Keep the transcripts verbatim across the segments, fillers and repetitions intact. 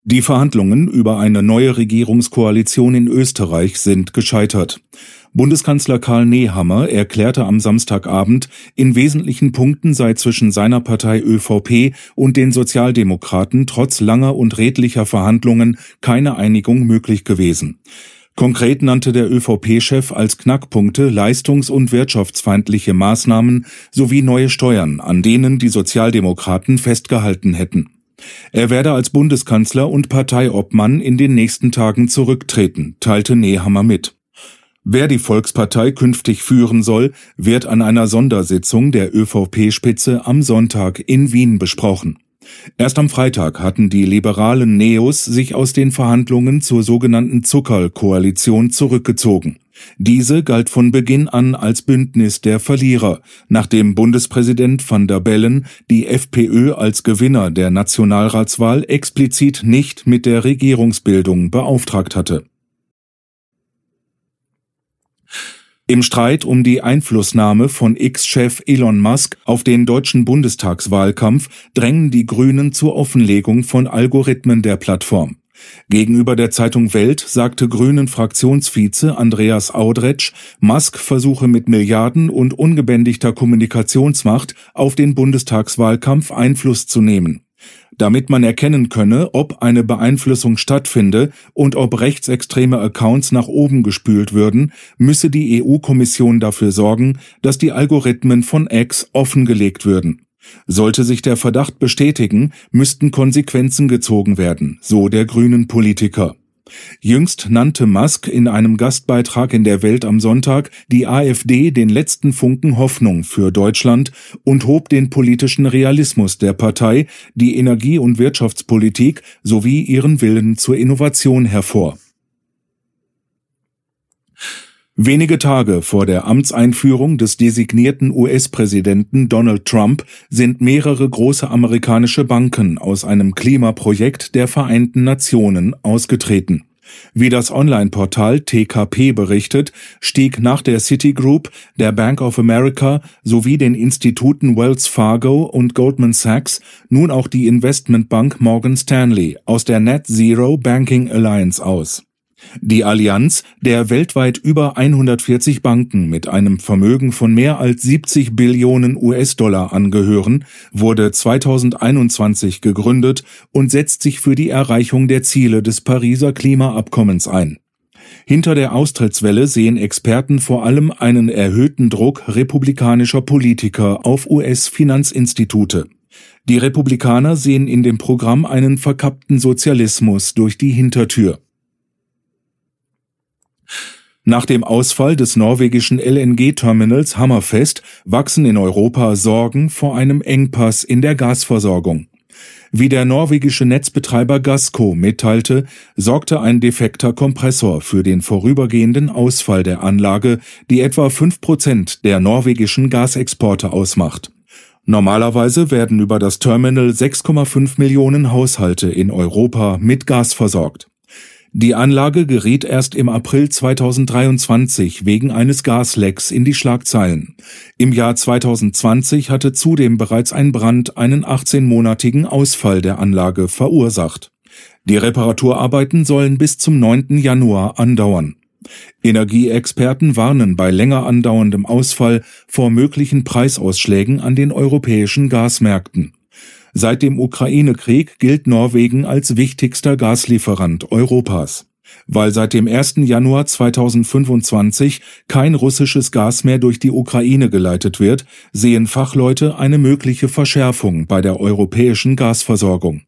Die Verhandlungen über eine neue Regierungskoalition in Österreich sind gescheitert. Bundeskanzler Karl Nehammer erklärte am Samstagabend, in wesentlichen Punkten sei zwischen seiner Partei ÖVP und den Sozialdemokraten trotz langer und redlicher Verhandlungen keine Einigung möglich gewesen. Konkret nannte der ÖVP-Chef als Knackpunkte leistungs- und wirtschaftsfeindliche Maßnahmen sowie neue Steuern, an denen die Sozialdemokraten festgehalten hätten. Er werde als Bundeskanzler und Parteiobmann in den nächsten Tagen zurücktreten, teilte Nehammer mit. Wer die Volkspartei künftig führen soll, wird an einer Sondersitzung der ÖVP-Spitze am Sonntag in Wien besprochen. Erst am Freitag hatten die liberalen Neos sich aus den Verhandlungen zur sogenannten Zuckerl-Koalition zurückgezogen. Diese galt von Beginn an als Bündnis der Verlierer, nachdem Bundespräsident Van der Bellen die FPÖ als Gewinner der Nationalratswahl explizit nicht mit der Regierungsbildung beauftragt hatte. Im Streit um die Einflussnahme von X-Chef Elon Musk auf den deutschen Bundestagswahlkampf drängen die Grünen zur Offenlegung von Algorithmen der Plattform. Gegenüber der Zeitung Welt sagte Grünen-Fraktionsvize Andreas Audretsch, Musk versuche mit Milliarden und ungebändigter Kommunikationsmacht auf den Bundestagswahlkampf Einfluss zu nehmen. Damit man erkennen könne, ob eine Beeinflussung stattfinde und ob rechtsextreme Accounts nach oben gespült würden, müsse die E U-Kommission dafür sorgen, dass die Algorithmen von X offengelegt würden. Sollte sich der Verdacht bestätigen, müssten Konsequenzen gezogen werden, so der Grünen-Politiker. Jüngst nannte Musk in einem Gastbeitrag in der Welt am Sonntag die AfD den letzten Funken Hoffnung für Deutschland und hob den politischen Realismus der Partei, die Energie- und Wirtschaftspolitik sowie ihren Willen zur Innovation hervor. Wenige Tage vor der Amtseinführung des designierten U S-Präsidenten Donald Trump sind mehrere große amerikanische Banken aus einem Klimaprojekt der Vereinten Nationen ausgetreten. Wie das Online-Portal T K P berichtet, stieg nach der Citigroup, der Bank of America sowie den Instituten Wells Fargo und Goldman Sachs nun auch die Investmentbank Morgan Stanley aus der Net Zero Banking Alliance aus. Die Allianz, der weltweit über hundertvierzig Banken mit einem Vermögen von mehr als siebzig Billionen U S-Dollar angehören, wurde zweitausendeinundzwanzig gegründet und setzt sich für die Erreichung der Ziele des Pariser Klimaabkommens ein. Hinter der Austrittswelle sehen Experten vor allem einen erhöhten Druck republikanischer Politiker auf U S-Finanzinstitute. Die Republikaner sehen in dem Programm einen verkappten Sozialismus durch die Hintertür. Nach dem Ausfall des norwegischen L N G-Terminals Hammerfest wachsen in Europa Sorgen vor einem Engpass in der Gasversorgung. Wie der norwegische Netzbetreiber Gassco mitteilte, sorgte ein defekter Kompressor für den vorübergehenden Ausfall der Anlage, die etwa fünf Prozent der norwegischen Gasexporte ausmacht. Normalerweise werden über das Terminal sechs Komma fünf Millionen Haushalte in Europa mit Gas versorgt. Die Anlage geriet erst im April zweitausenddreiundzwanzig wegen eines Gaslecks in die Schlagzeilen. Im Jahr zweitausendzwanzig hatte zudem bereits ein Brand einen achtzehnmonatigen Ausfall der Anlage verursacht. Die Reparaturarbeiten sollen bis zum neunten Januar andauern. Energieexperten warnen bei länger andauerndem Ausfall vor möglichen Preisausschlägen an den europäischen Gasmärkten. Seit dem Ukraine-Krieg gilt Norwegen als wichtigster Gaslieferant Europas. Weil seit dem ersten Januar zweitausendfünfundzwanzig kein russisches Gas mehr durch die Ukraine geleitet wird, sehen Fachleute eine mögliche Verschärfung bei der europäischen Gasversorgung.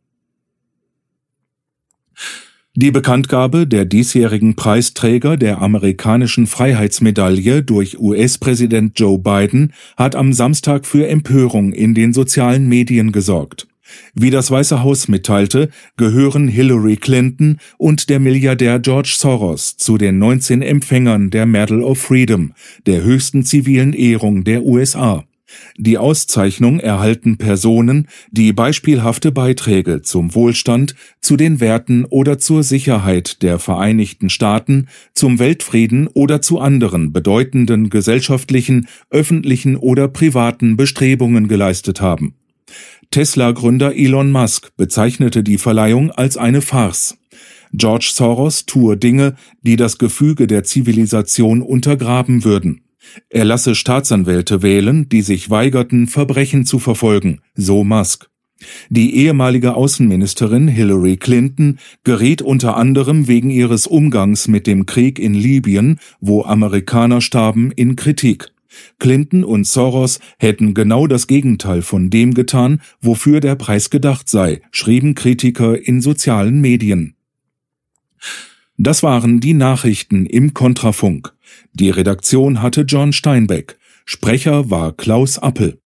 Die Bekanntgabe der diesjährigen Preisträger der amerikanischen Freiheitsmedaille durch U S-Präsident Joe Biden hat am Samstag für Empörung in den sozialen Medien gesorgt. Wie das Weiße Haus mitteilte, gehören Hillary Clinton und der Milliardär George Soros zu den neunzehn Empfängern der Medal of Freedom, der höchsten zivilen Ehrung der U S A. Die Auszeichnung erhalten Personen, die beispielhafte Beiträge zum Wohlstand, zu den Werten oder zur Sicherheit der Vereinigten Staaten, zum Weltfrieden oder zu anderen bedeutenden gesellschaftlichen, öffentlichen oder privaten Bestrebungen geleistet haben. Tesla-Gründer Elon Musk bezeichnete die Verleihung als eine Farce. George Soros tue Dinge, die das Gefüge der Zivilisation untergraben würden. Er lasse Staatsanwälte wählen, die sich weigerten, Verbrechen zu verfolgen, so Musk. Die ehemalige Außenministerin Hillary Clinton geriet unter anderem wegen ihres Umgangs mit dem Krieg in Libyen, wo Amerikaner starben, in Kritik. Clinton und Soros hätten genau das Gegenteil von dem getan, wofür der Preis gedacht sei, schrieben Kritiker in sozialen Medien. Das waren die Nachrichten im Kontrafunk. Die Redaktion hatte John Steinbeck. Sprecher war Klaus Appel.